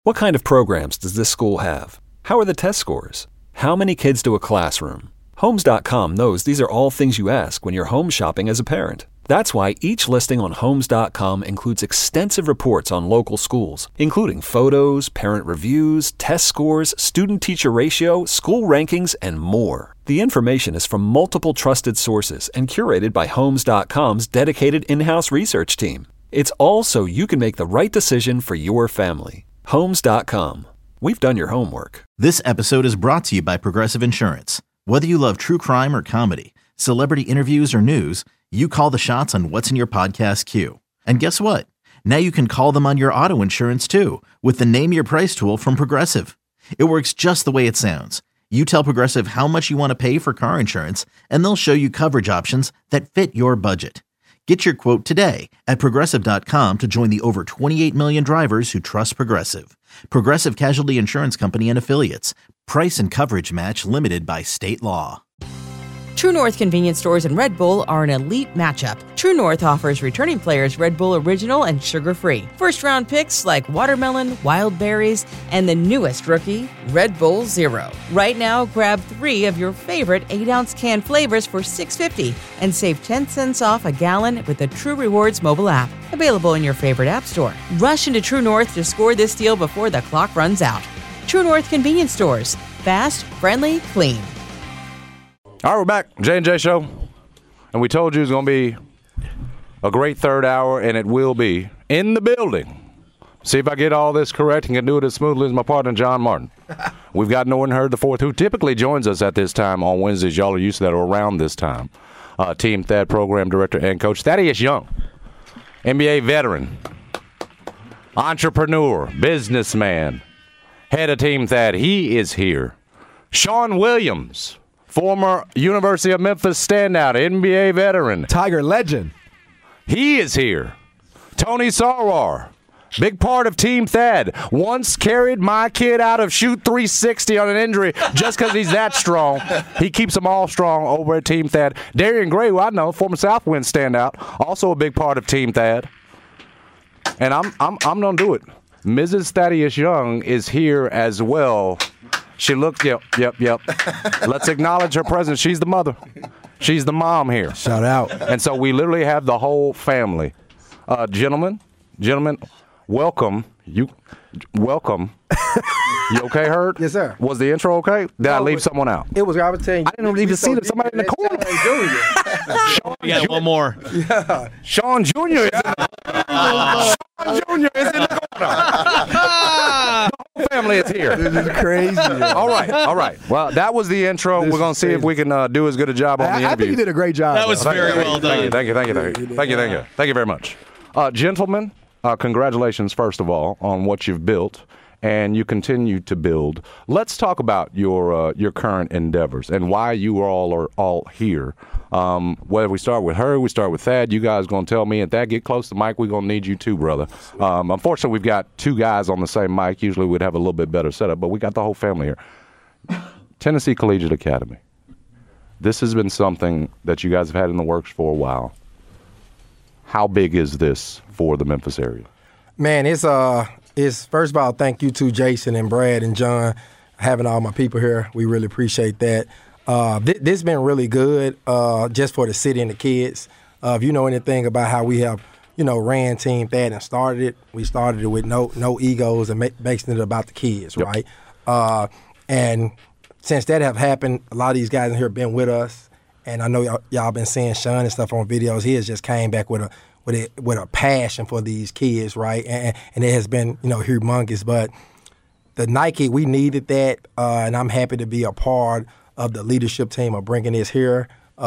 What kind of programs does this school have? How are the test scores? How many kids to a classroom? Homes.com knows these are all things you ask when you're home shopping as a parent. That's why each listing on Homes.com includes extensive reports on local schools, including photos, parent reviews, test scores, student-teacher ratio, school rankings, and more. The information is from multiple trusted sources and curated by Homes.com's dedicated in-house research team. It's all so you can make the right decision for your family. Homes.com. We've done your homework. This episode is brought to you by Progressive Insurance. Whether you love true crime or comedy, celebrity interviews or news, you call the shots on what's in your podcast queue. And guess what? Now you can call them on your auto insurance too with the Name Your Price tool from Progressive. It works just the way it sounds. You tell Progressive how much you want to pay for car insurance, and they'll show you coverage options that fit your budget. Get your quote today at Progressive.com to join the over 28 million drivers who trust Progressive. Progressive Casualty Insurance Company and Affiliates. Price and coverage match limited by state law. True North convenience stores and Red Bull are an elite matchup. True North offers returning players Red Bull Original and sugar-free. First-round picks like watermelon, wild berries, and the newest rookie, Red Bull Zero. Right now, grab 3 of your favorite 8-ounce can flavors for $6.50 and save 10 cents off a gallon with the True Rewards mobile app. Available in your favorite app store. Rush into True North to score this deal before the clock runs out. True North convenience stores. Fast, friendly, clean. All right, we're back. J&J Show. And we told you it was going to be a great third hour, and it will be in the building. See if I get all this correct and can do it as smoothly as my partner, John Martin. We've got Norton Hurd IV, who typically joins us at this time on Wednesdays. Y'all are used to that, or around this time. Team Thad Program Director and Coach Thaddeus Young, NBA veteran, entrepreneur, businessman, head of Team Thad. He is here. Sean Williams, former University of Memphis standout, NBA veteran. Tiger legend. He is here. Tony Sarwar, big part of Team Thad. Once carried my kid out of shoot 360 on an injury just because he's that strong. He keeps them all strong over at Team Thad. Darian Gray, who I know, former Southwind standout, also a big part of Team Thad. And I'm going to do it. Mrs. Thaddeus Young is here as well. She looked, yep. Let's acknowledge her presence. She's the mother. She's the mom here. Shout out. And so we literally have the whole family. Gentlemen, welcome. Welcome. You okay, Hurd? Yes, sir. Was the intro okay? Did I leave someone out? It was, I was telling you. I didn't even see somebody in the corner. We got one more. Yeah. Sean Jr. is in the corner. Sean Jr. is in the corner. The whole family is here. This is crazy. All right. Well, that was the intro. We're going to see if we can do as good a job on the interview. I think you did a great job. That was very well done. Thank you very much. Gentlemen, congratulations, first of all, on what you've built. And you continue to build. Let's talk about your current endeavors and why you all are all here. Whether we start with her, we start with Thad. You guys going to tell me, and Thad, get close to the mic. We're going to need you too, brother. Unfortunately, we've got 2 guys on the same mic. Usually we'd have a little bit better setup, but we got the whole family here. Tennessee Collegiate Academy. This has been something that you guys have had in the works for a while. How big is this for the Memphis area? Man, it's first of all, thank you to Jason and Brad and John, having all my people here. We really appreciate that. This has been really good just for the city and the kids. If you know anything about how we have, ran Team Thad and started it, we started it with no egos and making it about the kids, yep. Right? And since that have happened, a lot of these guys in here have been with us, and I know y'all been seeing Sean and stuff on videos. He has just came back with a passion for these kids, right? And it has been, humongous. But the Nike, we needed that, and I'm happy to be a part of the leadership team of bringing this here.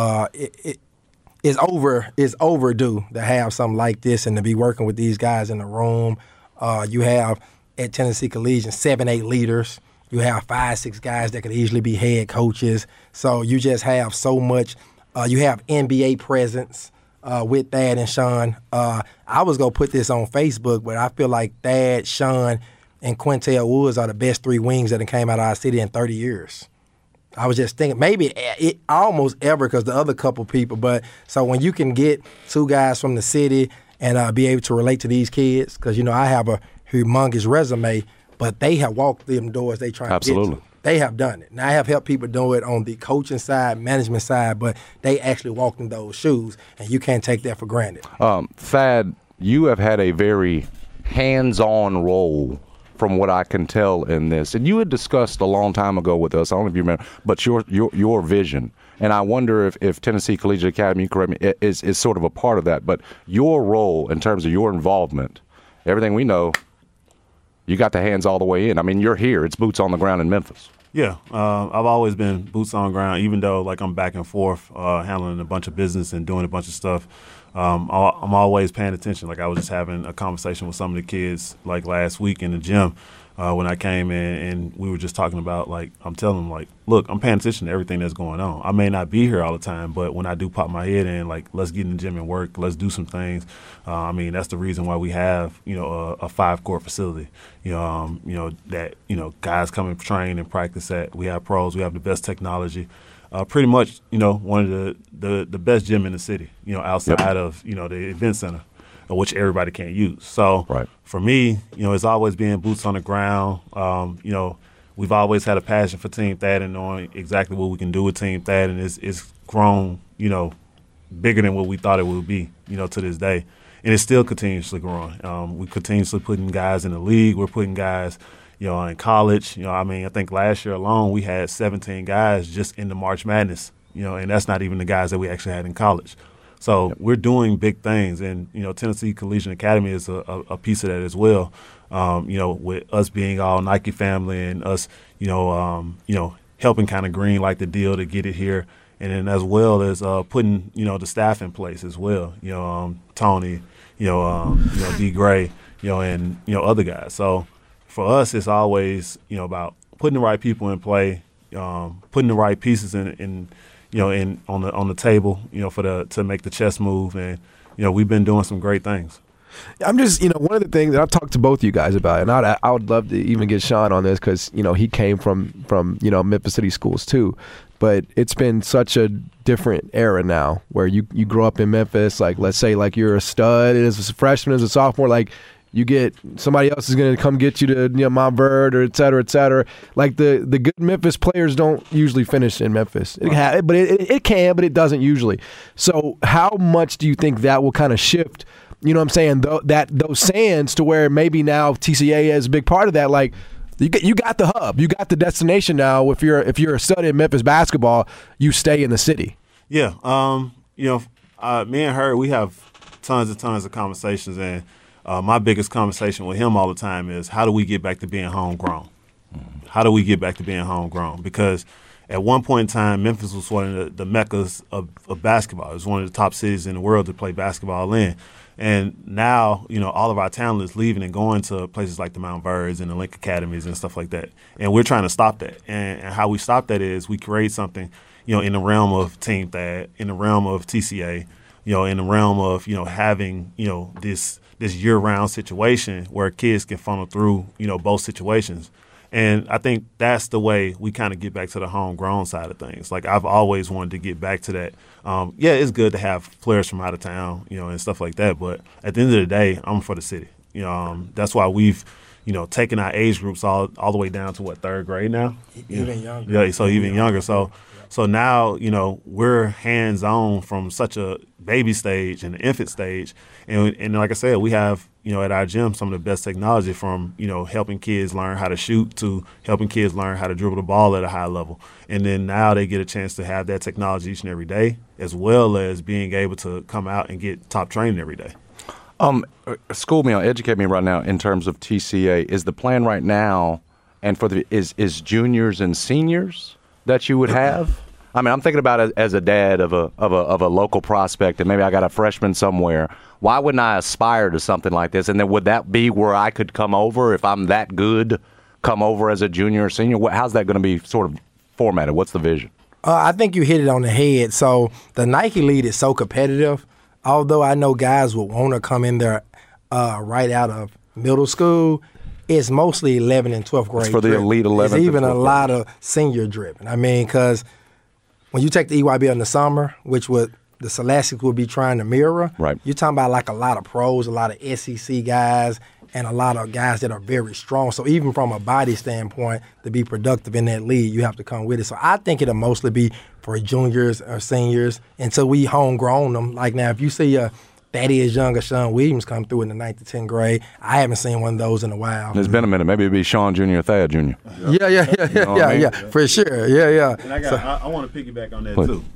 It's overdue to have something like this and to be working with these guys in the room. You have at Tennessee Collegiate 7-8 leaders. You have 5-6 guys that could easily be head coaches. So you just have so much. You have NBA presence. With Thad and Sean. I was going to put this on Facebook, but I feel like Thad, Sean, and Quintel Woods are the best 3 wings that came out of our city in 30 years. I was just thinking maybe it almost ever because the other couple people. But so when you can get 2 guys from the city and be able to relate to these kids, because, I have a humongous resume, but they have walked them doors they trying Absolutely. to get to. They have done it. Now, I have helped people do it on the coaching side, management side, but they actually walked in those shoes, and you can't take that for granted. Thad, you have had a very hands-on role from what I can tell in this. And you had discussed a long time ago with us, I don't know if you remember, but your vision. And I wonder if Tennessee Collegiate Academy, correct me, is sort of a part of that. But your role in terms of your involvement, everything we know, you got the hands all the way in. I mean, you're here. It's boots on the ground in Memphis. Yeah, I've always been boots on the ground, even though like I'm back and forth handling a bunch of business and doing a bunch of stuff. I'm always paying attention. Like I was just having a conversation with some of the kids like last week in the gym when I came in, and we were just talking about like I'm telling them like, look, I'm paying attention to everything that's going on. I may not be here all the time, but when I do pop my head in, like let's get in the gym and work, let's do some things. I mean that's the reason why we have a 5-court facility. That guys come and train and practice at. We have pros. We have the best technology. Pretty much, one of the best gym in the city, outside of, the event center, which everybody can't use. So for me, it's always been boots on the ground. We've always had a passion for Team Thad and knowing exactly what we can do with Team Thad, and it's grown, bigger than what we thought it would be, to this day. And it's still continuously growing. We're continuously putting guys in the league. We're putting guys in college. I think last year alone we had 17 guys just in the March Madness, and that's not even the guys that we actually had in college. So we're doing big things, and, Tennessee Collegiate Academy is a piece of that as well, with us being all Nike family and us, helping kind of green light the deal to get it here. And then as well as putting, the staff in place as well, Tony, D. Gray, and, other guys. So for us, it's always, about putting the right people in play, putting the right pieces in on the table, to make the chess move. And, we've been doing some great things. I'm just, one of the things that I've talked to both of you guys about, and I would love to even get Sean on this because, he came from Memphis City schools too. But it's been such a different era now where you grow up in Memphis, like let's say like you're a stud as a freshman, as a sophomore, like you get somebody else is going to come get you to Mount Verde or et cetera, et cetera. Like the good Memphis players don't usually finish in Memphis. It can, but it doesn't usually. So how much do you think that will kind of shift? You know what I'm saying? Those sands to where maybe now TCA is a big part of that. Like you got the hub, you got the destination now. If you're a stud in Memphis basketball, you stay in the city. Yeah, me and her, we have tons and tons of conversations, and my biggest conversation with him all the time is how do we get back to being homegrown? How do we get back to being homegrown? Because at one point in time, Memphis was one of the meccas of basketball. It was one of the top cities in the world to play basketball in. And now, all of our talent is leaving and going to places like the Mount Verdes and the Link Academies and stuff like that. And we're trying to stop that. And how we stop that is we create something, in the realm of Team Thad, in the realm of TCA, in the realm of, having, this year-round situation where kids can funnel through, both situations. And I think that's the way we kind of get back to the homegrown side of things. Like I've always wanted to get back to that. It's good to have players from out of town, and stuff like that. But at the end of the day, I'm for the city. That's why we've, taken our age groups all the way down to third grade now. Even younger. Yeah, so even younger. So now, we're hands-on from such a baby stage and the infant stage. And like I said, we have, at our gym some of the best technology from, helping kids learn how to shoot to helping kids learn how to dribble the ball at a high level. And then now they get a chance to have that technology each and every day, as well as being able to come out and get top training every day. School me, educate me right now in terms of TCA. Is the plan right now, and for is juniors and seniors that you would have? I mean, I'm thinking about it as a dad of a local prospect, and maybe I got a freshman somewhere. Why wouldn't I aspire to something like this? And then would that be where I could come over if I'm that good? Come over as a junior or senior? How's that going to be sort of formatted? What's the vision? I think you hit it on the head. So the Nike League is so competitive. Although I know guys would want to come in there right out of middle school, it's mostly 11 and 12th grade. It's for the elite 11. There's even a lot of senior driven. I mean, because when you take the EYBL in the summer, which the Scholastics would be trying to mirror, right, you're talking about like a lot of pros, a lot of SEC guys, and a lot of guys that are very strong. So even from a body standpoint, to be productive in that league, you have to come with it. So I think it'll mostly be for juniors or seniors until we homegrown them. Like now, if you see Thaddeus Young or Sean Williams come through in the 9th to 10th grade, I haven't seen one of those in a while. It's been a minute. Maybe it'd be Sean Jr. or Thad Jr. Yeah, for sure. Yeah. And I want to piggyback on that too.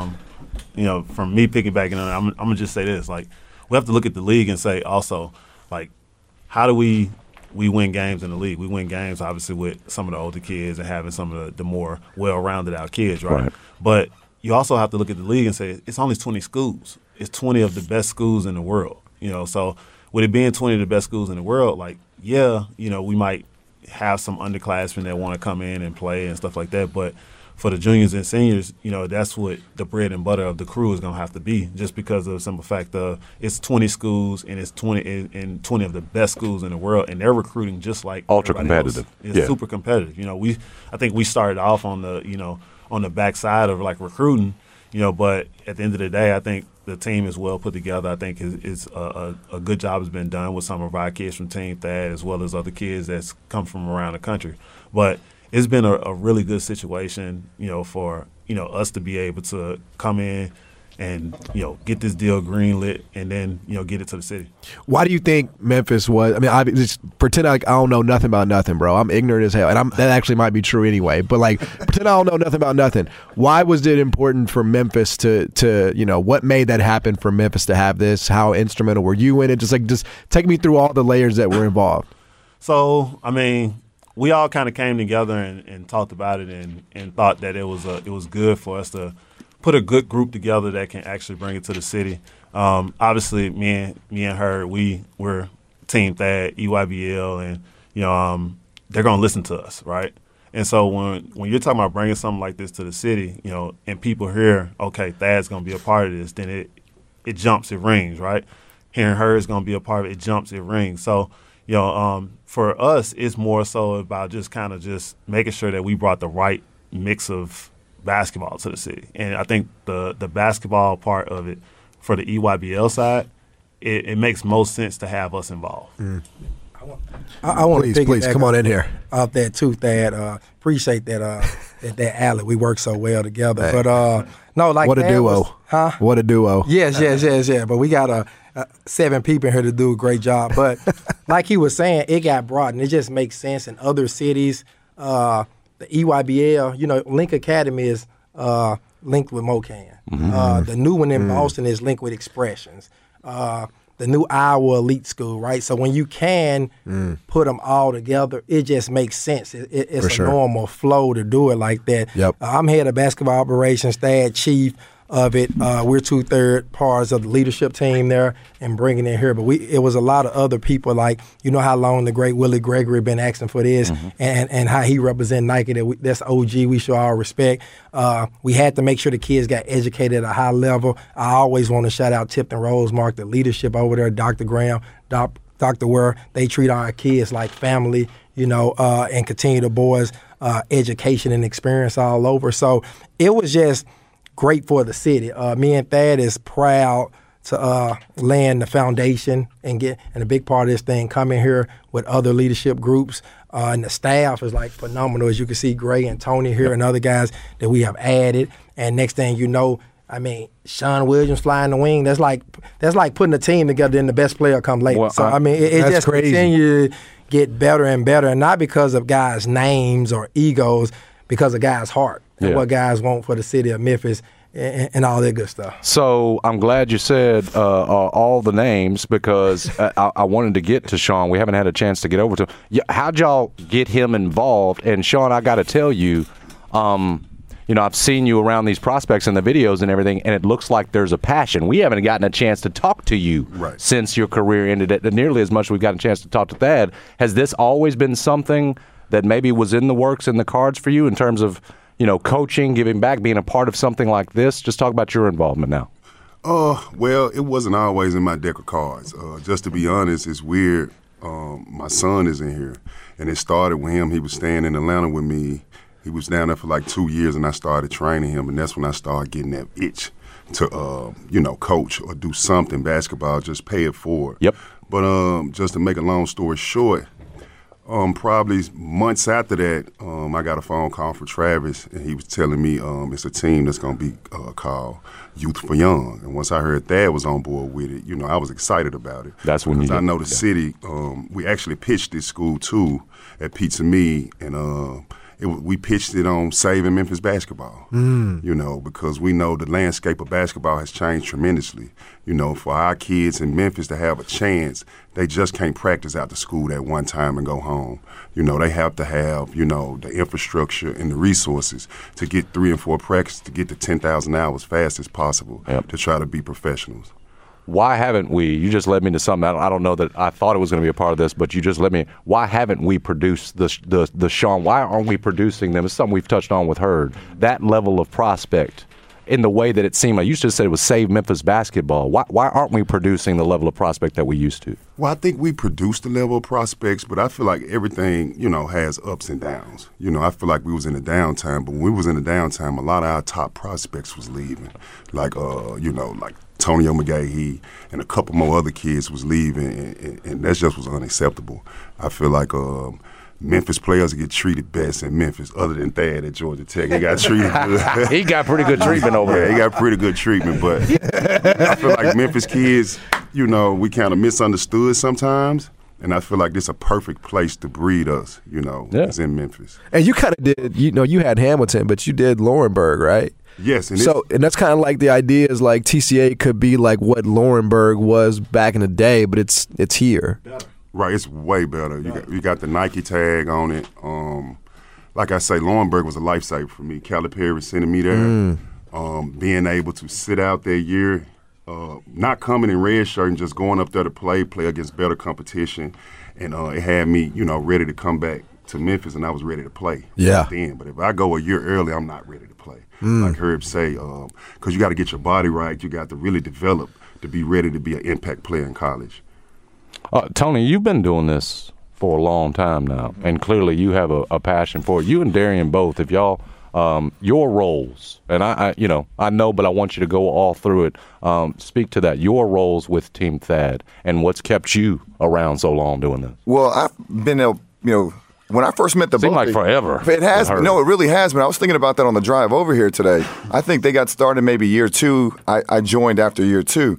From me piggybacking on it, I'm gonna just say this: like, we have to look at the league and say also, like, how do we win games in the league? We win games obviously with some of the older kids and having some of the more well-rounded out kids, right? But you also have to look at the league and say it's only 20 schools. It's 20 of the best schools in the world. So with it being 20 of the best schools in the world, like, we might have some underclassmen that want to come in and play and stuff like that, but for the juniors and seniors, that's what the bread and butter of the crew is going to have to be, just because of the simple fact of it's 20 schools and it's 20 of the best schools in the world, and they're recruiting just like ultra competitive. It's super competitive. I think we started off on the backside of like recruiting, but at the end of the day, I think the team is well put together. I think it's a good job has been done with some of our kids from Team Thad as well as other kids that's come from around the country. But it's been a really good situation, for us to be able to come in and get this deal greenlit and then get it to the city. Why do you think Memphis was? I mean, I just pretend like I don't know nothing about nothing, bro. I'm ignorant as hell, and that actually might be true anyway. But like, pretend I don't know nothing about nothing. Why was it important for Memphis to what made that happen for Memphis to have this? How instrumental were you in it? Just take me through all the layers that were involved. So I mean, we all kind of came together and talked about it and thought that it was good for us to put a good group together that can actually bring it to the city. Obviously, me and her, we're Team Thad, EYBL, and they're gonna listen to us, right? And so when you're talking about bringing something like this to the city, and people hear, okay, Thad's gonna be a part of this, then it jumps, it rings, right? Hearing her is gonna be a part of it, it jumps, it rings. So for us, it's more so about just making sure that we brought the right mix of basketball to the city. And I think the basketball part of it for the EYBL side, it makes most sense to have us involved. I want to please come on in here off that too, Thad. Appreciate that alley. We work so well together. Hey. But no, like what a duo, huh? What a duo. Yes. But we got 7 people in here to do a great job. But like he was saying, it got brought, and it just makes sense in other cities. The EYBL, Link Academy is linked with MoCan. Mm-hmm. The new one in Boston is linked with Expressions. The new Iowa Elite School, right? So when you can put them all together, it just makes sense. It's a normal flow to do it like that. Yep. I'm head of basketball operations, Thad chief of it. We're 2/3 parts of the leadership team there and bringing it here. But it was a lot of other people, like, how long the great Willie Gregory been asking for this and how he represent Nike. That's OG. We show all respect. We had to make sure the kids got educated at a high level. I always want to shout out Tipton Rosemark, the leadership over there, Dr. Graham, Dr. Ware. They treat our kids like family, and continue the boys' education and experience all over. So it was just great for the city. Me and Thad is proud to land the foundation and a big part of this thing coming here with other leadership groups. And the staff is like phenomenal. As you can see, Gray and Tony here and other guys that we have added. And next thing you know, Sean Williams flying the wing. That's like putting a team together and the best player come later. Well, it just continues to get better and better, and not because of guys' names or egos, because of guys' heart. And what guys want for the city of Memphis and all that good stuff. So I'm glad you said all the names, because I wanted to get to Sean. We haven't had a chance to get over to him. How'd y'all get him involved? And Sean, I got to tell you, I've seen you around these prospects in the videos and everything, and it looks like there's a passion. We haven't gotten a chance to talk to you since your career ended, nearly as much as we've gotten a chance to talk to Thad. Has this always been something that maybe was in the works, in the cards for you in terms of coaching, giving back, being a part of something like this? Just talk about your involvement now. Well, it wasn't always in my deck of cards. Just to be honest, it's weird. My son is in here, and it started with him. He was staying in Atlanta with me. He was down there for like 2 years, and I started training him, and that's when I started getting that itch to coach or do something basketball, just pay it forward. Yep. But just to make a long story short, probably months after that, I got a phone call from Travis, and he was telling me it's a team that's going to be called Youth for Young. And once I heard Thad was on board with it, I was excited about it. That's when I know the city. We actually pitched this school too at Pizza Me, and we pitched it on saving Memphis basketball. Because we know the landscape of basketball has changed tremendously. For our kids in Memphis to have a chance, they just can't practice out the school at one time and go home. They have to have, the infrastructure and the resources to get 3 and 4 practices, to get to 10,000 hours fast as possible to try to be professionals. Why haven't we? You just led me to something. I don't know that I thought it was going to be a part of this, but you just led me. Why haven't we produced the Sean? Why aren't we producing them? It's something we've touched on with Hurd. That level of prospect in the way that it seemed like you just said it was save Memphis basketball. Why aren't we producing the level of prospect that we used to? Well, I think we produce the level of prospects, but I feel like everything, has ups and downs. I feel like we was in a downtime, but when we was in a downtime, a lot of our top prospects was leaving. Like Tonio McGahee and a couple more other kids was leaving, and that just was unacceptable. I feel like Memphis players get treated best in Memphis, other than Thad at Georgia Tech. He got treated good. He got pretty good treatment over there. He got pretty good treatment, but I feel like Memphis kids, we kind of misunderstood sometimes. And I feel like this is a perfect place to breed us, is in Memphis. And you kind of did, you had Hamilton, but you did Laurinburg, right? Yes. And that's kind of like the idea is like TCA could be like what Laurinburg was back in the day, but it's here. Better. Right, it's way better. You got the Nike tag on it. Like I say, Laurinburg was a lifesaver for me. Calipari sending me there. Being able to sit out that year, not coming in red shirt and just going up there to play against better competition. And it had me, ready to come back to Memphis, and I was ready to play. Yeah. Then, but if I go a year early, I'm not ready to play. Like Herb say, because you got to get your body right. You got to really develop to be ready to be an impact player in college. Tony, you've been doing this for a long time now, and clearly you have a passion for it. You and Darian both, if y'all, your roles, and I know, but I want you to go all through it. Speak to that, your roles with Team Thad, and what's kept you around so long doing this. Well, I've been, when I first met the Seemed like forever. It has. No, it really has been. I was thinking about that on the drive over here today. I think they got started maybe year 2. I joined after year 2.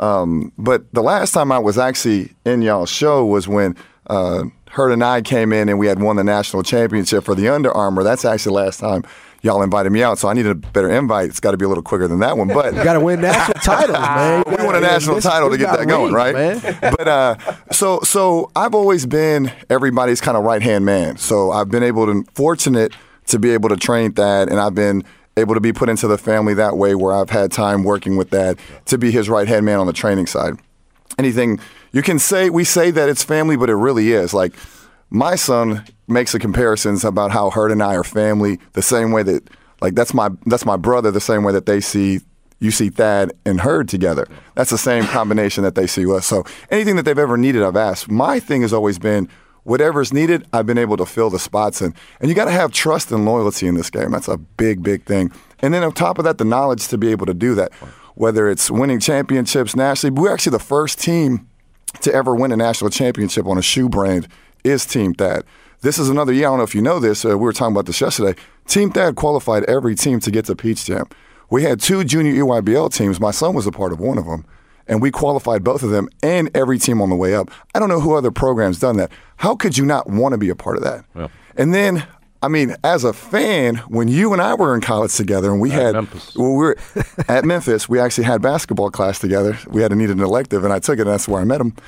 But the last time I was actually in y'all's show was when Hurd and I came in and we had won the national championship for the Under Armour. That's actually the last time y'all invited me out, so I needed a better invite. It's got to be a little quicker than that one. But you got to win national titles, man. We won a national title to get that going, right? Man. But so I've always been everybody's kind of right-hand man. So I've been fortunate to be able to train Thad, and I've been able to be put into the family that way where I've had time working with Thad to be his right-hand man on the training side. Anything you can say, we say that it's family, but it really is. Like, my son makes the comparisons about how Hurd and I are family the same way that, like, that's my brother, the same way that you see Thad and Hurd together. That's the same combination that they see us. So anything that they've ever needed, I've asked. My thing has always been, whatever's needed, I've been able to fill the spots in. And you got to have trust and loyalty in this game. That's a big, big thing. And then on top of that, the knowledge to be able to do that, whether it's winning championships nationally. We're actually the first team to ever win a national championship on a shoe brand is Team Thad. This is another year. I don't know if you know this. We were talking about this yesterday. Team Thad qualified every team to get to Peach Jam. We had 2 junior EYBL teams. My son was a part of one of them. And we qualified both of them and every team on the way up. I don't know who other program's done that. How could you not want to be a part of that? Yeah. And then, as a fan, when you and I were in college together and we were at Memphis, we actually had basketball class together. We had to need an elective, and I took it, and that's where I met him.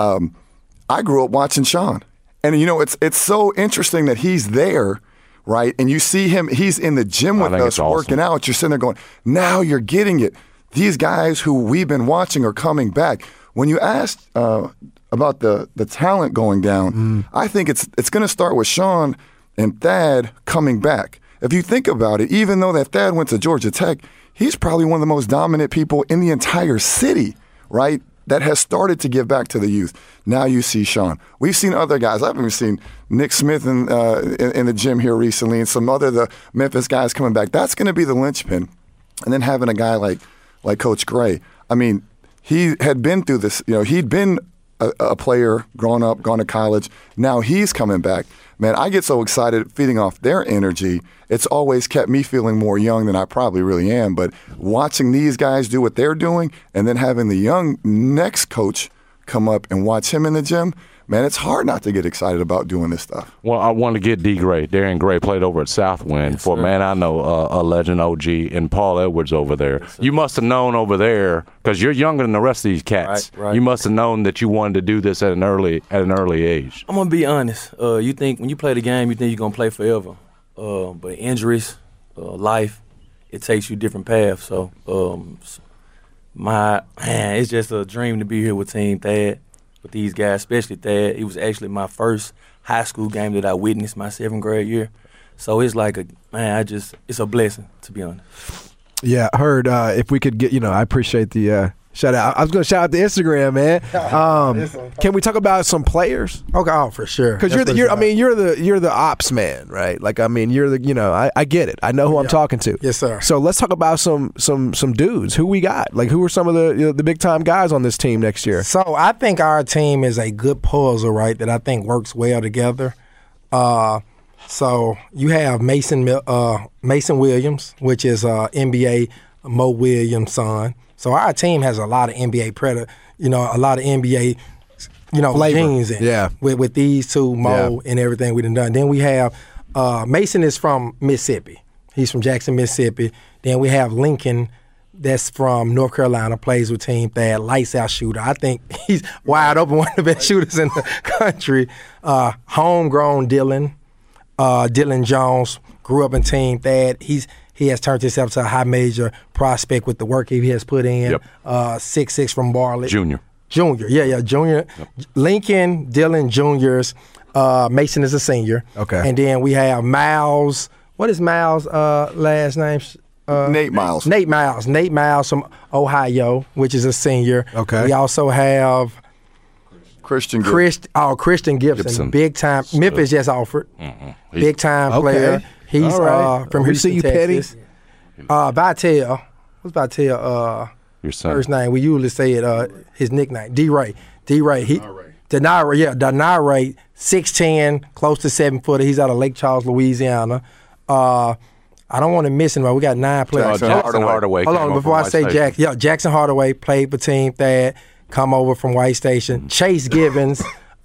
I grew up watching Sean. And, it's so interesting that he's there, right? And you see him, he's in the gym with us working out. You're sitting there going, now you're getting it. These guys who we've been watching are coming back. When you asked about the talent going down, I think it's going to start with Sean and Thad coming back. If you think about it, even though that Thad went to Georgia Tech, he's probably one of the most dominant people in the entire city, right? That has started to give back to the youth. Now you see Sean. We've seen other guys. I've even seen Nick Smith in the gym here recently, and some other the Memphis guys coming back. That's going to be the linchpin. And then having a guy like like Coach Gray. I mean, he had been through this. He'd been a player, grown up, gone to college. Now he's coming back. Man, I get so excited feeding off their energy. It's always kept me feeling more young than I probably really am. But watching these guys do what they're doing and then having the young next coach come up and watch him in the gym, man, it's hard not to get excited about doing this stuff. Well, I want to get D. Gray. Darian Gray played over at Southwind for, man, I know a legend OG and Paul Edwards over there. You must have known over there, because you're younger than the rest of these cats. Right. You must have known that you wanted to do this at an early age. I'm going to be honest. You think when you play the game, you think you're going to play forever. But injuries, life, it takes you different paths. So, it's just a dream to be here with Team Thad, with these guys, especially Thad. It was actually my first high school game that I witnessed my 7th grade year. So it's like it's a blessing, to be honest. Yeah, I heard if we could get, I appreciate the shout out. I was going to shout out the Instagram, man. Can we talk about some players? Okay, for sure. Because you're the ops man, right? Like, I mean, you're the, I get it. I know who I'm talking to. Yes, sir. So let's talk about some dudes. Who we got? Like, who are some of the big time guys on this team next year? So I think our team is a good puzzle, right? That I think works well together. So you have Mason Williams, which is NBA Mo Williams' son. So our team has a lot of NBA a lot of NBA, genes in it. With these two, Mo and everything we done. Then we have Mason is from Mississippi. He's from Jackson, Mississippi. Then we have Lincoln, that's from North Carolina, plays with Team Thad, lights out shooter. I think he's wide open, one of the best shooters in the country. Homegrown Dylan Jones, grew up in Team Thad. He has turned himself to a high major prospect with the work he has put in. 6'6" from Bartlett. Junior. Junior. Yep. Lincoln, Dylan Juniors. Mason is a senior. Okay. And then we have Miles. What is Miles' last name? Nate Miles. Nate Miles from Ohio, which is a senior. Okay. We also have Christian Gibson. Big time. Memphis just offered. Mm-hmm. Big time player. He's from Houston, Texas. Vitel. What's Vitel? Your son. First name. We usually say it. His nickname. D-Ray. Denare. 6'10", close to 7-footer. He's out of Lake Charles, Louisiana. I don't want to miss anybody. We got 9 players. Jackson Hardaway. Hold on, before I say Jack. Yeah, Jackson Hardaway played for Team Thad. Come over from White Station. Chase Givens.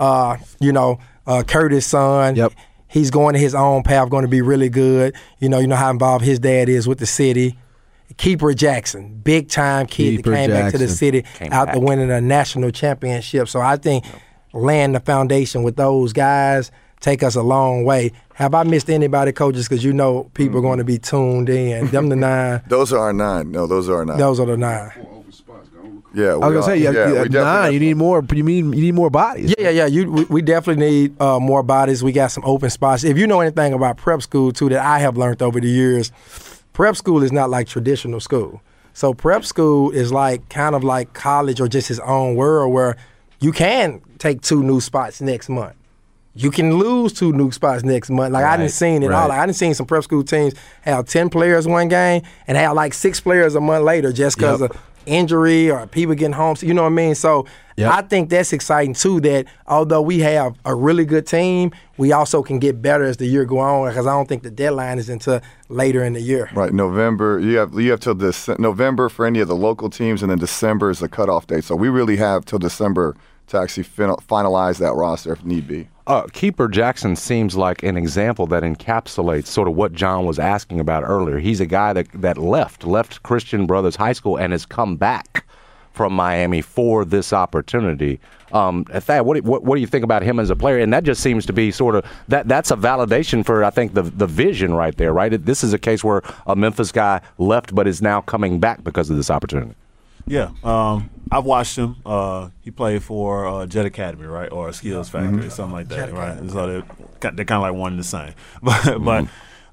Curtis' son. Yep. He's going to his own path, going to be really good. You know how involved his dad is with the city. Keeper Jackson, big time kid that came back to the city after winning a national championship. So I think laying the foundation with those guys take us a long way. Have I missed anybody, coaches? Because people are going to be tuned in. Them the 9. Those are our 9. No, those are our 9. Those are the 9. Yeah, I was gonna say, you have 9. You need more. You need more bodies. Yeah. We definitely need more bodies. We got some open spots. If you know anything about prep school too, that I have learned over the years, prep school is not like traditional school. So prep school is kind of like college or just its own world where you can take 2 new spots next month. You can lose 2 new spots next month. I didn't seen it all. I didn't seen some prep school teams have 10 players one game and have 6 players a month later just because of injury or people getting home. You know what I mean? So I think that's exciting too, that although we have a really good team, we also can get better as the year go on, because I don't think the deadline is until later in the year. Right, November. You have till November for any of the local teams, and then December is the cutoff date. So we really have till December to actually finalize that roster if need be. Keeper Jackson seems like an example that encapsulates sort of what John was asking about earlier. He's a guy that left Christian Brothers High School and has come back from Miami for this opportunity. Thad, what do you think about him as a player? And that just seems to be sort of that's a validation for, I think, the vision right there, right? This is a case where a Memphis guy left but is now coming back because of this opportunity. Yeah, I've watched him. He played for Jet Academy, right, or Skills Factory, something like that, right? So they're kind of like one and the same. But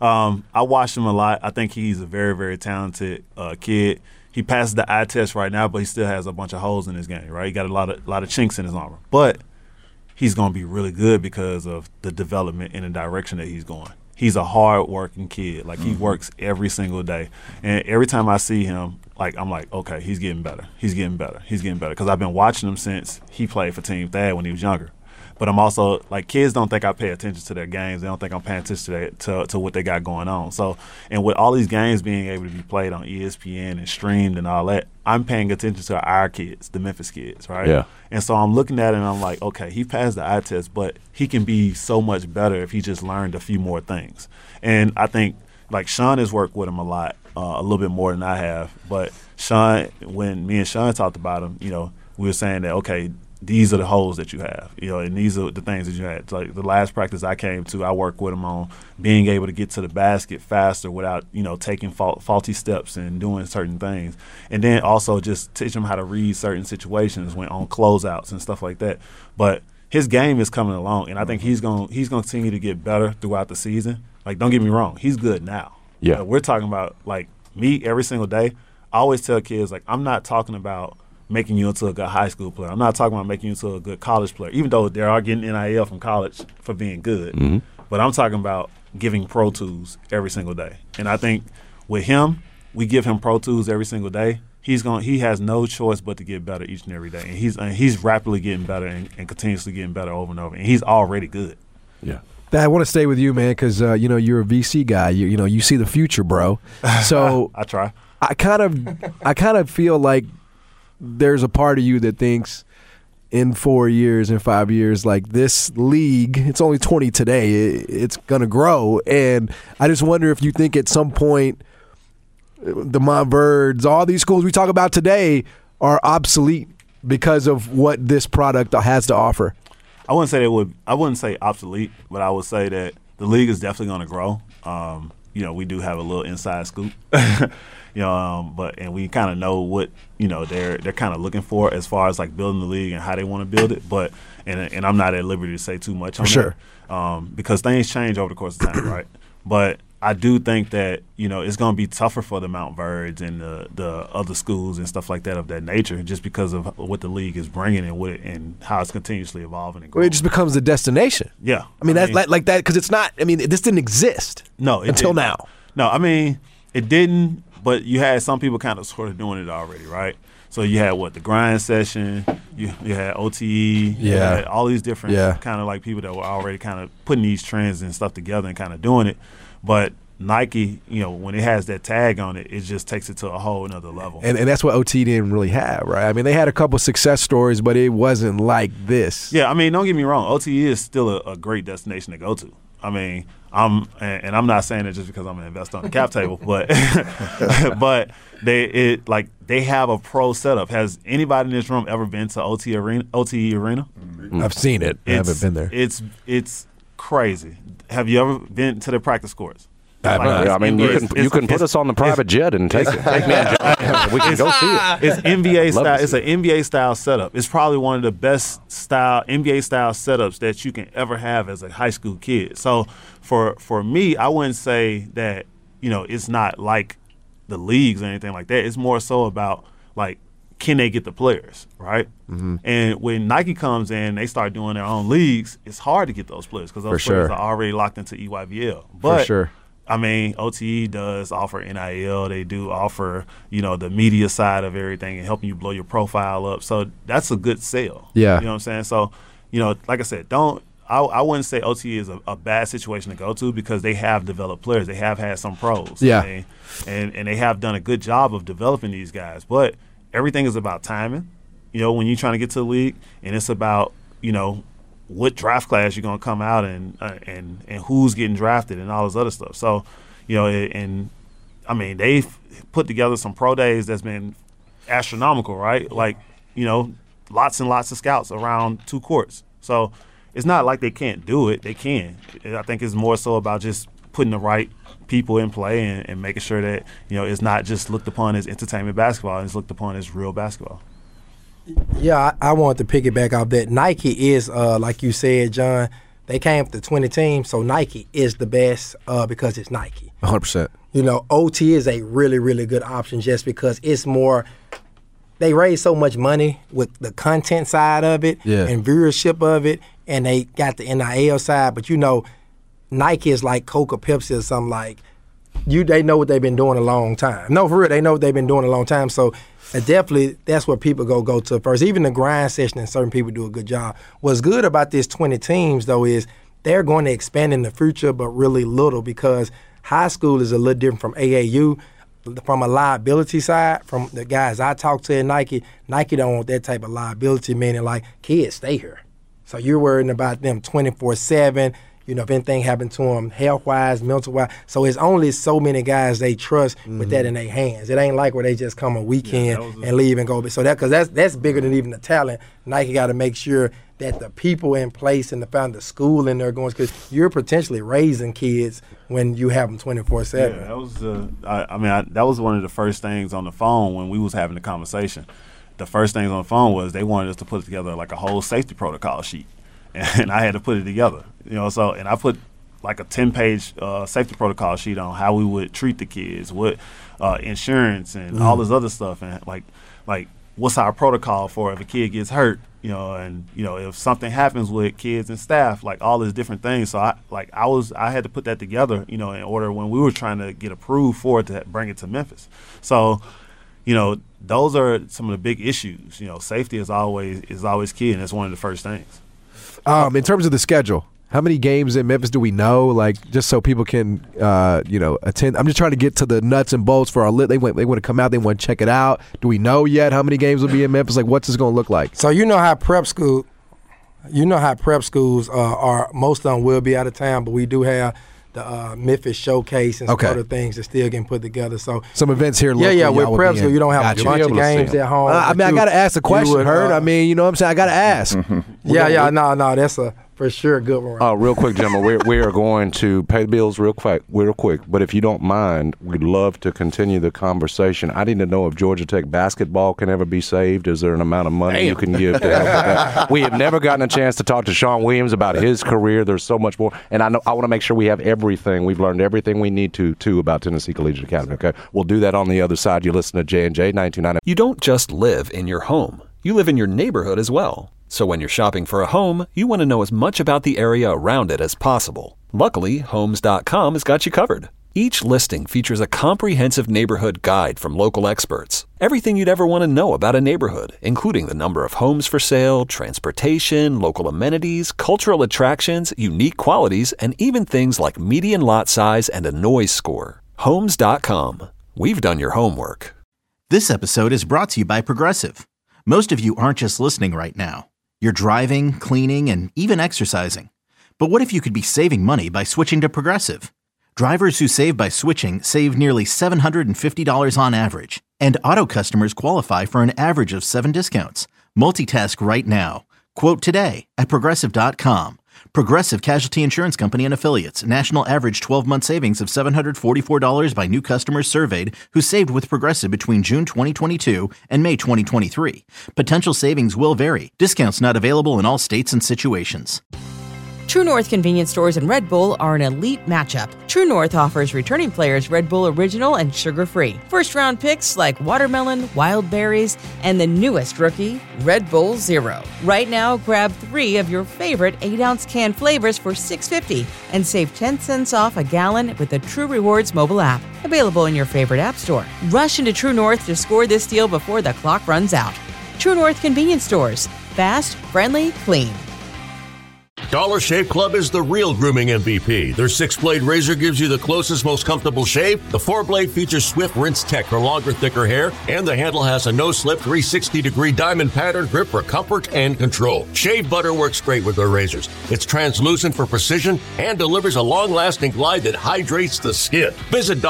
I watched him a lot. I think he's a very, very talented kid. He passes the eye test right now, but he still has a bunch of holes in his game, right? He got a lot of chinks in his armor. But he's going to be really good because of the development and the direction that he's going. he's a hard-working kid. Like, he works every single day. And every time I see him, like, I'm like, okay, he's getting better. He's getting better. He's getting better. Because I've been watching him since he played for Team Thad when he was younger. But I'm also, like, kids don't think I pay attention to their games. They don't think I'm paying attention to what they got going on. So, and with all these games being able to be played on ESPN and streamed and all that, I'm paying attention to our kids, the Memphis kids, right? Yeah. And so I'm looking at it and I'm like, okay, he passed the eye test, but he can be so much better if he just learned a few more things. And I think, like, Sean has worked with him a lot, a little bit more than I have. But Sean, when me and Sean talked about him, you know, we were saying that, okay, these are the holes that you have, you know, and these are the things that you had. Like the last practice I came to, I worked with him on being able to get to the basket faster without, you know, taking faulty steps and doing certain things. And then also just teach him how to read certain situations when on closeouts and stuff like that. But his game is coming along, and I think he's gonna continue to get better throughout the season. Like, don't get me wrong, he's good now. Yeah. We're talking about, like, me every single day. I always tell kids, like, I'm not talking about making you into a good high school player. I'm not talking about making you into a good college player, even though they are getting NIL from college for being good. Mm-hmm. But I'm talking about giving Pro Tools every single day. And I think with him, we give him Pro Tools every single day. He has no choice but to get better each and every day. And he's rapidly getting better and continuously getting better over and over. And he's already good. Yeah. I want to stay with you, man, because you know, you're a VC guy. You know, you see the future, bro. So I try. I kind of feel like there's a part of you that thinks in 4 years, in 5 years, like, this league, it's only 20 today, it's going to grow. And I just wonder if you think at some point the Montverdes, all these schools we talk about today are obsolete because of what this product has to offer. I wouldn't say obsolete, but I would say that the league is definitely going to grow. You know, we do have a little inside scoop. You know, and we kind of know what, you know, they're kind of looking for as far as, like, building the league and how they want to build it. But and I'm not at liberty to say too much on that, because things change over the course of time, right? But I do think that, you know, it's going to be tougher for the Montverdes and the other schools and stuff like that of that nature, just because of what the league is bringing and how it's continuously evolving and growing. Well, it just becomes a destination. Yeah, I mean that's like that, because it's not. I mean, this didn't exist. Until now. No, I mean, it didn't. But you had some people kind of sort of doing it already, right? So you had the grind session, you had OTE, you had all these different kind of like people that were already kind of putting these trends and stuff together and kind of doing it. But Nike, you know, when it has that tag on it, it just takes it to a whole another level. And that's what OT didn't really have, right? I mean, they had a couple success stories, but it wasn't like this. Yeah, I mean, don't get me wrong. OTE is still a great destination to go to. I mean, I'm not saying it just because I'm an investor on the cap table, but but they have a pro setup. Has anybody in this room ever been to OTE Arena? I've seen it. I haven't been there. It's crazy. Have you ever been to the practice courts? I mean, you can put us on the private jet and take me and we can go see it. It's NBA style. It's an NBA style setup. It's probably one of the best NBA style setups that you can ever have as a high school kid. So for me, I wouldn't say that, you know, it's not like the leagues or anything like that. It's more so about, like, can they get the players, right? Mm-hmm. And when Nike comes in, they start doing their own leagues. It's hard to get those players because those players are already locked into EYBL. But for sure. I mean, OTE does offer NIL. They do offer, you know, the media side of everything and helping you blow your profile up. So that's a good sell. Yeah. You know what I'm saying? So, you know, like I said, I wouldn't say OTE is a bad situation to go to because they have developed players. They have had some pros. Yeah. I mean, and they have done a good job of developing these guys. But everything is about timing, you know, when you're trying to get to the league. And it's about, you know, what draft class you're going to come out and who's getting drafted and all this other stuff. So, you know, and I mean, they've put together some pro days that's been astronomical, right? Like, you know, lots and lots of scouts around two courts. So it's not like they can't do it. They can. I think it's more so about just putting the right people in play and making sure that, you know, it's not just looked upon as entertainment basketball. It's looked upon as real basketball. Yeah, I wanted to piggyback off that. Nike is, like you said, John, they came up to 20 teams, so Nike is the best because it's Nike. 100%. You know, OT is a really, really good option just because it's more – they raise so much money with the content side of it and viewership of it, and they got the NIL side. But, you know, Nike is like Coke or Pepsi or something like. They know what they've been doing a long time. No, for real, they know what they've been doing a long time. So definitely, that's what people go to first. Even the grind session, and certain people do a good job. What's good about this 20 teams, though, is they're going to expand in the future, but really little, because high school is a little different from AAU. From a liability side, from the guys I talk to at Nike don't want that type of liability, meaning like kids stay here. So you're worrying about them 24/7. You know, if anything happened to them health-wise, mental-wise. So it's only so many guys they trust with that in their hands. It ain't like where they just come a weekend and leave and go. So that's bigger than even the talent. Nike got to make sure that the people in place and the school in there going, because you're potentially raising kids when you have them 24/7. Yeah, that was that was one of the first things on the phone when we was having the conversation. The first things on the phone was they wanted us to put together like a whole safety protocol sheet. And I had to put it together, and I put like a 10-page safety protocol sheet on how we would treat the kids, what insurance and all this other stuff, and like what's our protocol for if a kid gets hurt, and if something happens with kids and staff, like all these different things. So I had to put that together, in order when we were trying to get approved for it to bring it to Memphis. So, those are some of the big issues. Safety is always key, and that's one of the first things. In terms of the schedule, how many games in Memphis do we know? Like, just so people can, attend. I'm just trying to get to the nuts and bolts for our lit. They want to come out. They want to check it out. Do we know yet how many games will be in Memphis? Like, what's this going to look like? So how prep schools are. Most of them will be out of town, but we do have the Memphis Showcase and some other things that still getting put together. So some events here locally. Yeah, with prep school, you don't have a bunch of games at home. I got to ask a question, Hurt. You know what I'm saying? I got to ask. No, that's for sure a good one. Real quick, gentlemen, we are going to pay the bills real quick. But if you don't mind, we'd love to continue the conversation. I need to know if Georgia Tech basketball can ever be saved. Is there an amount of money you can give to help with that? We have never gotten a chance to talk to Sean Williams about his career. There's so much more. And I want to make sure we have everything. We've learned everything we need to about Tennessee Collegiate Academy. Okay, we'll do that on the other side. You listen to J&J 929. You don't just live in your home. You live in your neighborhood as well. So when you're shopping for a home, you want to know as much about the area around it as possible. Luckily, Homes.com has got you covered. Each listing features a comprehensive neighborhood guide from local experts. Everything you'd ever want to know about a neighborhood, including the number of homes for sale, transportation, local amenities, cultural attractions, unique qualities, and even things like median lot size and a noise score. Homes.com. We've done your homework. This episode is brought to you by Progressive. Most of you aren't just listening right now. You're driving, cleaning, and even exercising. But what if you could be saving money by switching to Progressive? Drivers who save by switching save nearly $750 on average. And auto customers qualify for an average of 7 discounts. Multitask right now. Quote today at Progressive.com. Progressive Casualty Insurance Company and Affiliates. National average 12-month savings of $744 by new customers surveyed who saved with Progressive between June 2022 and May 2023. Potential savings will vary. Discounts not available in all states and situations. True North convenience stores and Red Bull are an elite matchup. True North offers returning players Red Bull Original and sugar-free. First-round picks like watermelon, wild berries, and the newest rookie, Red Bull Zero. Right now, grab 3 of your favorite 8-ounce can flavors for $6.50 and save 10 cents off a gallon with the True Rewards mobile app. Available in your favorite app store. Rush into True North to score this deal before the clock runs out. True North convenience stores. Fast, friendly, clean. Dollar Shave Club is the real grooming MVP. Their 6-blade razor gives you the closest, most comfortable shave. The 4-blade features Swift Rinse Tech for longer, thicker hair. And the handle has a no-slip 360-degree diamond pattern grip for comfort and control. Shave butter works great with their razors. It's translucent for precision and delivers a long-lasting glide that hydrates the skin. Visit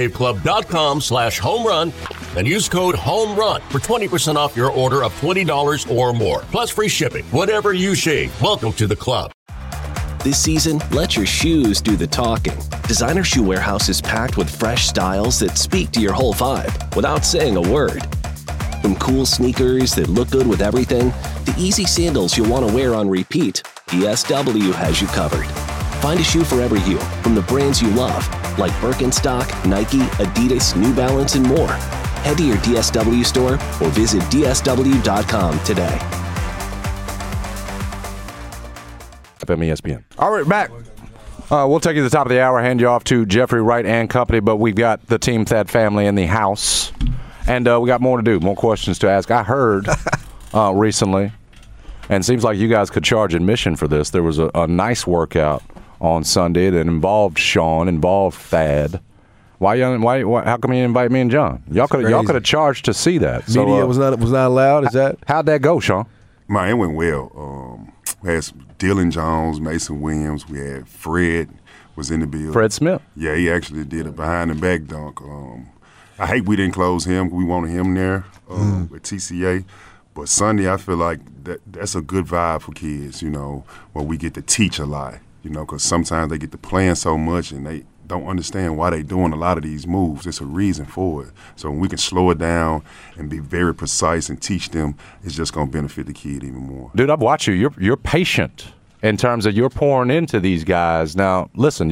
DollarShaveClub.com/homerun and use code HOMERUN for 20% off your order of $20 or more. Plus free shipping. Whatever you shave, welcome to the club. This season, let your shoes do the talking. Designer Shoe Warehouse is packed with fresh styles that speak to your whole vibe without saying a word. From cool sneakers that look good with everything to easy sandals you'll want to wear on repeat, DSW has you covered. Find a shoe for every you from the brands you love, like Birkenstock, Nike, Adidas, New Balance, and more. Head to your DSW store or visit DSW.com today. FM ESPN. All right, back. We'll take you to the top of the hour, hand you off to Jeffrey Wright and company, but we've got the Team Thad family in the house, and we got more to do, more questions to ask. I heard recently, and it seems like you guys could charge admission for this, there was a nice workout on Sunday that involved Sean, involved Thad. Why? How come you didn't invite me and John? Y'all could have charged to see that. Media was not allowed. Is that? How'd that go, Sean? Man, it went well. We had Dylan Jones, Mason Williams. We had Fred was in the building. Fred Smith. Yeah, he actually did a behind the back dunk. I hate we didn't close him. We wanted him there with TCA. But Sunday, I feel like that's a good vibe for kids, where we get to teach a lot, because sometimes they get to playing so much and they don't understand why they're doing a lot of these moves. There's a reason for it. So when we can slow it down and be very precise and teach them, it's just going to benefit the kid even more. Dude, I've watched you. You're patient in terms of you're pouring into these guys. Now, listen,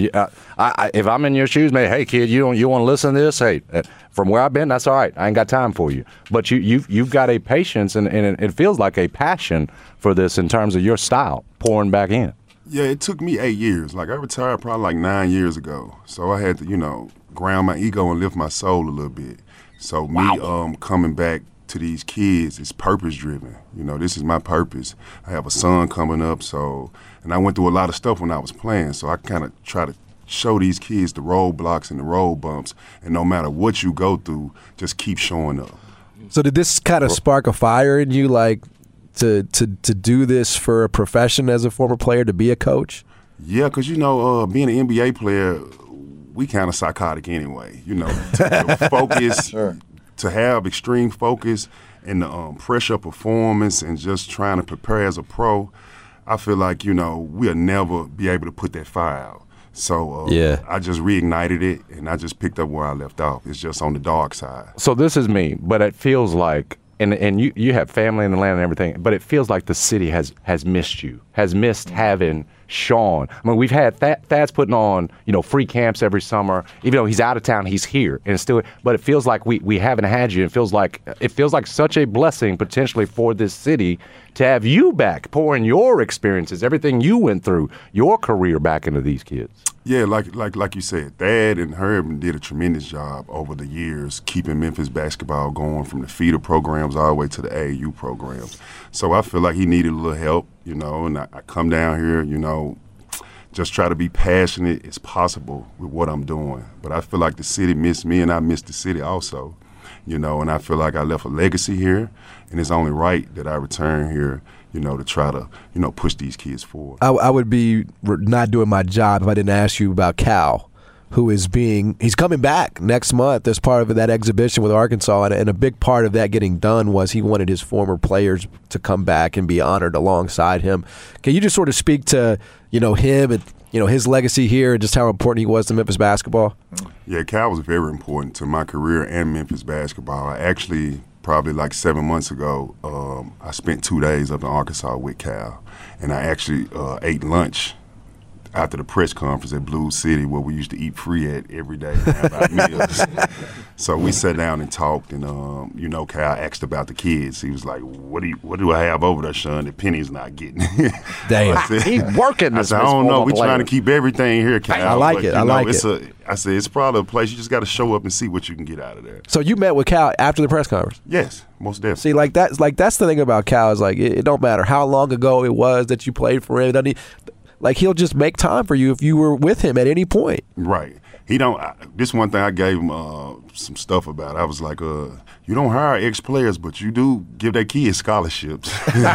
if I'm in your shoes, maybe, hey, kid, you want to listen to this? Hey, from where I've been, that's all right. I ain't got time for you. But you've got a patience, and it feels like a passion for this in terms of your style, pouring back in. Yeah, it took me 8 years. Like, I retired probably like 9 years ago. So I had to, ground my ego and lift my soul a little bit. So me coming back to these kids is purpose-driven. This is my purpose. I have a son coming up, and I went through a lot of stuff when I was playing. So I kind of try to show these kids the roadblocks and the road bumps, and no matter what you go through, just keep showing up. So did this kind of spark a fire in you, like, to do this for a profession as a former player, to be a coach? Yeah, because, being an NBA player, we kind of psychotic anyway. To focus, to have extreme focus and the pressure performance and just trying to prepare as a pro, I feel like, we'll never be able to put that fire out. So I just reignited it, and I just picked up where I left off. It's just on the dark side. So this is me, but it feels like, and you have family in the land and everything, but it feels like the city has missed you, has missed having Sean. I mean, we've had Thad's putting on, free camps every summer. Even though he's out of town, he's here, and still. But it feels like we haven't had you. It feels like such a blessing potentially for this city to have you back, pouring your experiences, everything you went through, your career back into these kids. Yeah, like you said, Thad and Herb did a tremendous job over the years keeping Memphis basketball going from the feeder programs all the way to the AAU programs. So I feel like he needed a little help, and I come down here, just try to be passionate as possible with what I'm doing. But I feel like the city missed me, and I missed the city also, and I feel like I left a legacy here, and it's only right that I return here, to try to, push these kids forward. I would be not doing my job if I didn't ask you about Cal, he's coming back next month as part of that exhibition with Arkansas, and a big part of that getting done was he wanted his former players to come back and be honored alongside him. Can you just sort of speak to, him and, his legacy here and just how important he was to Memphis basketball? Yeah, Cal was very important to my career and Memphis basketball. I actually, probably like 7 months ago, I spent 2 days up in Arkansas with Cal, and I actually ate lunch after the press conference at Blues City, where we used to eat free at every day and have our meals. So we sat down and talked, and Cal asked about the kids. He was like, "What do I have over there, Sean? The Penny's not getting." Damn, he's working. I said, "I don't know. We're trying to keep everything here, Cal." I like it. I said, it's probably a place you just got to show up and see what you can get out of there. So you met with Cal after the press conference? Yes, most definitely. See, that's the thing about Cal is it don't matter how long ago it was that you played for him. He'll just make time for you if you were with him at any point. Right. He don't. This one thing I gave him some stuff about. I was like, you don't hire ex-players, but you do give their kids scholarships, which is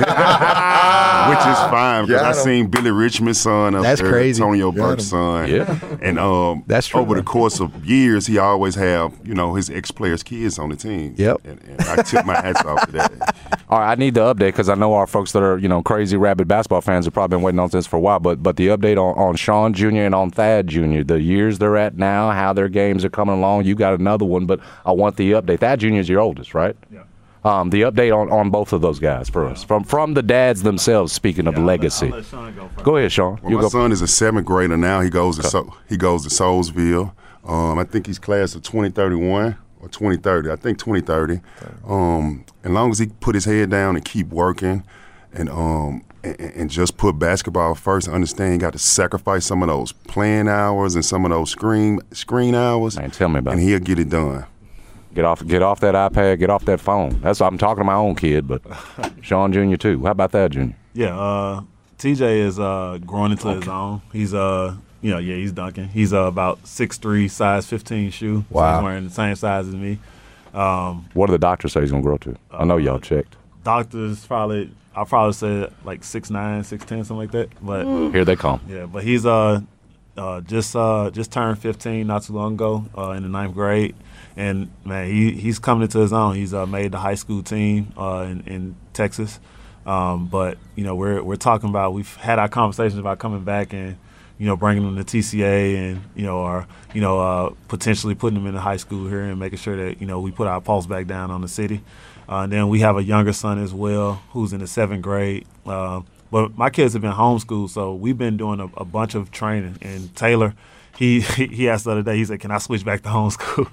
fine because I seen Billy Richmond's son up That's there, crazy. Antonio Burke's son. Yeah. And that's true, over the course of years, he always have his ex-players' kids on the team. Yep. And I tip my hats off to that. All right, I need the update because I know our folks that are crazy rabid basketball fans have probably been waiting on this for a while. But the update on Sean Jr. and on Thad Jr. The years they're at now, how their games are coming along. You got another one, but I want the update. Thad Jr. is your oldest, right? Yeah. The update on both of those guys for us from the dads themselves. Speaking of legacy, I'll let Sean go first. Go ahead, Sean. Well, my son is a 7th grader now. He goes to Soulsville. I think he's class of 2031 or 2030. I think 2030. As long as he put his head down and keep working and just put basketball first. Understand you got to sacrifice some of those playing hours and some of those screen hours. Man, tell me about it. And he'll get it done. Get off that iPad, get off that phone. That's what I'm talking to my own kid, but Sean Jr. too. How about that, Junior? Yeah, TJ is growing into his own. He's he's dunking. He's about 6'3", size 15 shoe. Wow. So he's wearing the same size as me. What do the doctors say he's gonna grow to? I know y'all checked. Doctors I'll probably say like 6'9", 6'10", something like that. But here they come. Yeah, but he's just turned 15 not too long ago in the 9th grade, and man, he's coming into his own. He's made the high school team in Texas, but we're talking about, we've had our conversations about coming back and bringing him to TCA and or potentially putting him in the high school here and making sure that we put our pulse back down on the city. And then we have a younger son as well who's in the 7th grade. But my kids have been homeschooled, so we've been doing a bunch of training. And Taylor, he asked the other day, he said, "Can I switch back to homeschool?"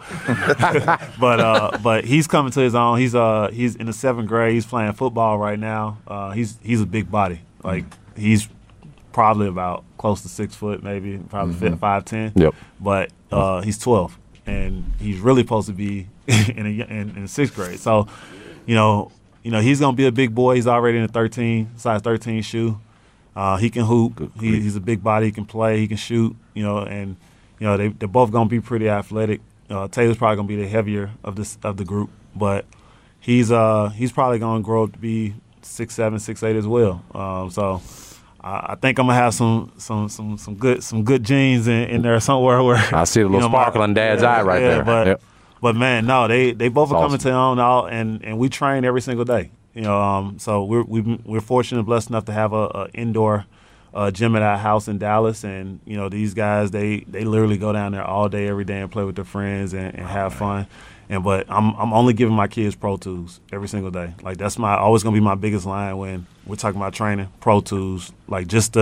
but he's coming to his own. He's in the 7th grade. He's playing football right now. He's a big body. Like he's probably about close to 6 foot, maybe probably 5'10". Yep. But he's 12, and he's really supposed to be in the 6th grade. So, he's gonna be a big boy. He's already in a size 13 shoe. He can hoop. He's a big body. He can play. He can shoot. And they're both gonna be pretty athletic. Taylor's probably gonna be the heavier of the group, but he's probably gonna grow up to be 6'7", 6'8" as well. So I think I'm gonna have some good genes in there somewhere. Where I see the little sparkle in Dad's eye right there. But man, no, they both are coming to their own now, and we train every single day. So we're fortunate and blessed enough to have a indoor gym at our house in Dallas, and these guys they literally go down there all day, every day, and play with their friends and have fun. But I'm only giving my kids Pro Tools every single day. Like that's always gonna be my biggest line when we're talking about training. Pro Tools, like just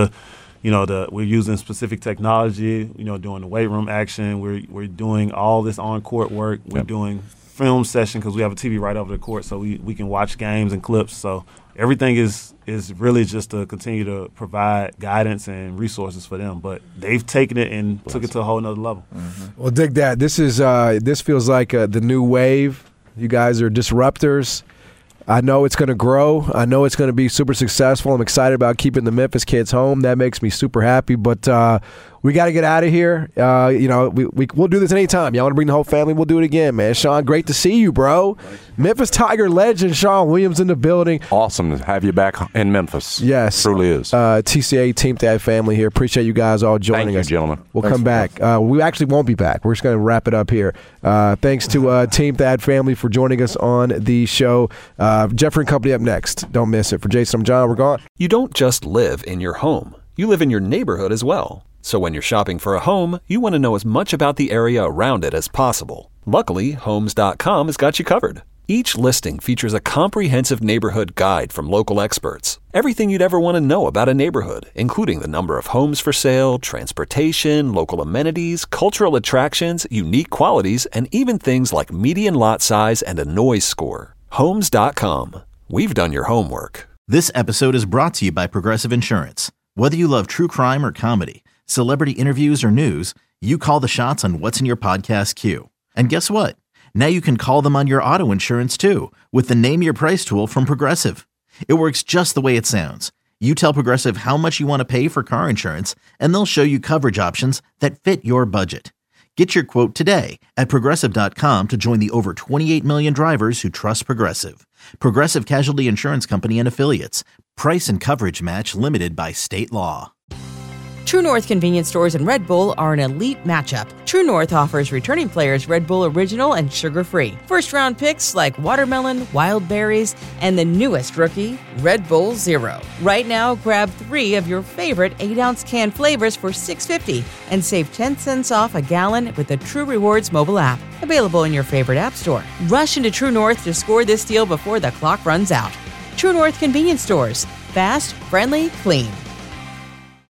we're using specific technology, doing the weight room action. We're doing all this on-court work. We're doing film session because we have a TV right over the court, so we can watch games and clips. So everything is really just to continue to provide guidance and resources for them. But they've taken it and took it to a whole nother level. Mm-hmm. Well, dig that. This feels like the new wave. You guys are disruptors. I know it's going to grow. I know it's going to be super successful. I'm excited about keeping the Memphis kids home. That makes me super happy. But we got to get out of here. We'll do this anytime. Y'all want to bring the whole family? We'll do it again, man. Sean, great to see you, bro. Memphis Tiger legend Sean Williams in the building. Awesome to have you back in Memphis. Yes. Truly is. TCA Team Dad family here. Appreciate you guys all joining us. Thank you, gentlemen. We'll come back. We actually won't be back. We're just going to wrap it up here. Thanks to Team Thad family for joining us on the show. Jeffrey and Company up next. Don't miss it. For Jason, I'm John. We're gone. You don't just live in your home. You live in your neighborhood as well. So when you're shopping for a home, you want to know as much about the area around it as possible. Luckily, Homes.com has got you covered. Each listing features a comprehensive neighborhood guide from local experts. Everything you'd ever want to know about a neighborhood, including the number of homes for sale, transportation, local amenities, cultural attractions, unique qualities, and even things like median lot size and a noise score. Homes.com. We've done your homework. This episode is brought to you by Progressive Insurance. Whether you love true crime or comedy, celebrity interviews or news, you call the shots on what's in your podcast queue. And guess what? Now you can call them on your auto insurance too with the Name Your Price tool from Progressive. It works just the way it sounds. You tell Progressive how much you want to pay for car insurance, and they'll show you coverage options that fit your budget. Get your quote today at Progressive.com to join the over 28 million drivers who trust Progressive. Progressive Casualty Insurance Company and Affiliates. Price and coverage match limited by state law. True North convenience stores and Red Bull are an elite matchup. True North offers returning players Red Bull Original and sugar-free. First-round picks like watermelon, wild berries, and the newest rookie, Red Bull Zero. Right now, grab 3 of your favorite 8-ounce can flavors for $6.50 and save 10 cents off a gallon with the True Rewards mobile app. Available in your favorite app store. Rush into True North to score this deal before the clock runs out. True North convenience stores. Fast, friendly, clean.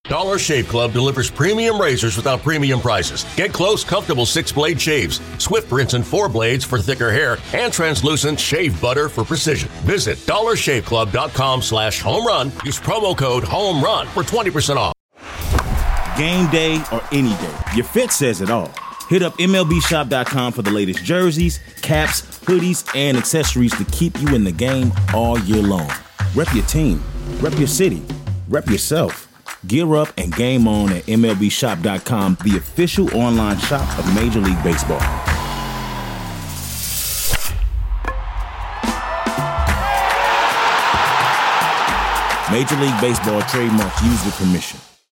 Dollar Shave Club delivers premium razors without premium prices. Get close, comfortable 6-blade shaves, swift rinse and 4 blades for thicker hair, and translucent shave butter for precision. Visit dollarshaveclub.com/homerun. Use promo code HOMERUN for 20% off. Game day or any day, your fit says it all. Hit up MLBshop.com for the latest jerseys, caps, hoodies, and accessories to keep you in the game all year long. Rep your team, rep your city, rep yourself. Gear up and game on at MLBshop.com, the official online shop of Major League Baseball. Major League Baseball trademarks used with permission.